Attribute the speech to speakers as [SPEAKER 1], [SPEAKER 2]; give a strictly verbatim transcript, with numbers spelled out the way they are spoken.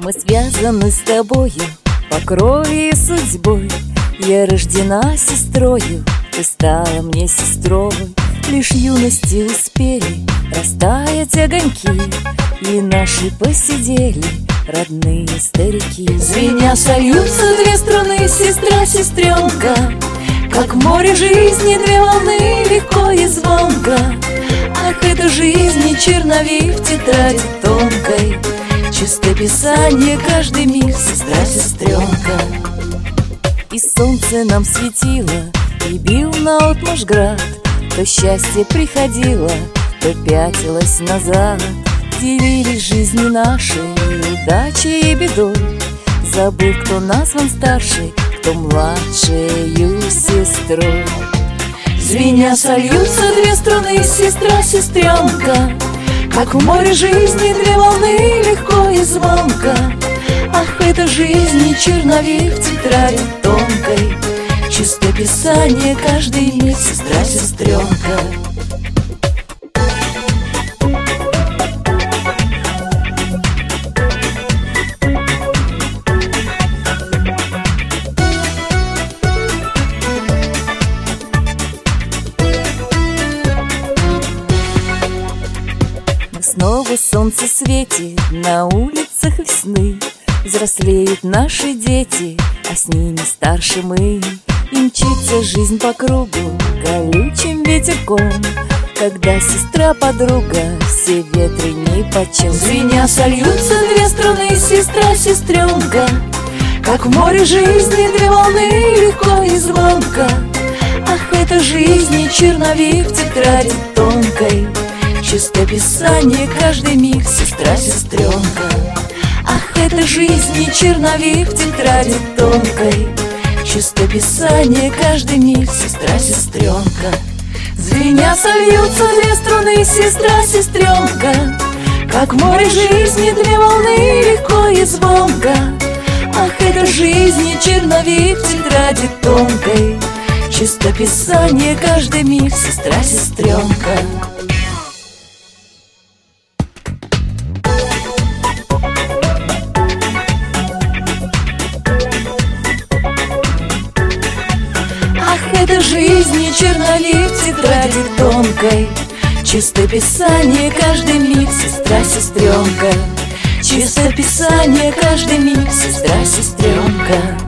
[SPEAKER 1] Мы связаны с тобою по крови и судьбой. Я рождена сестрою, ты стала мне сестрой. Лишь юности успели растаять огоньки, и наши посидели родные старики. Звеня сольются две струны, сестра, сестренка, как в море жизни две волны, легко и звонко. Ах, это жизнь, черновик в тетради тонкой, чистое писание каждый миг, сестра, сестренка. И солнце нам светило, и бил наотмашь град. То счастье приходило, то пятилось назад. Делились жизни наши удачей и бедой, забыв, кто назван старшей, кто младшею сестрой. Звеня сольются две струны, сестра, сестренка, как в море жизни две волны, легко и звонко. Ах, это жизнь, черновик в тетради тонкой, чистое писание каждый миг, сестра, сестренка. Снова солнце светит, на улицах весны взрослеют наши дети, а с ними старше мы. И мчится жизнь по кругу колючим ветерком, когда сестра-подруга все ветры нипочем. Звеня сольются две струны, сестра, сестренка, как в море жизни две волны, легко и звонко. Ах, это жизнь, черновик в тетради тонкой, чистое писание каждый миг, сестра, сестренка. Ах, это жизнь, черновик в тетради тонкой, чистое писание каждый миг, сестра, сестренка. Звеня сольются две струны, сестра, сестренка, как в море жизни две волны, легко и звонко. Ах, это жизнь, черновик в тетради тонкой, чистое писание каждый миг, сестра, сестренка. Это жизнь, черновик в тетради тонкой, чистое писание каждый миг, сестра, сестренка. Чистое писание каждый миг, сестра, сестренка.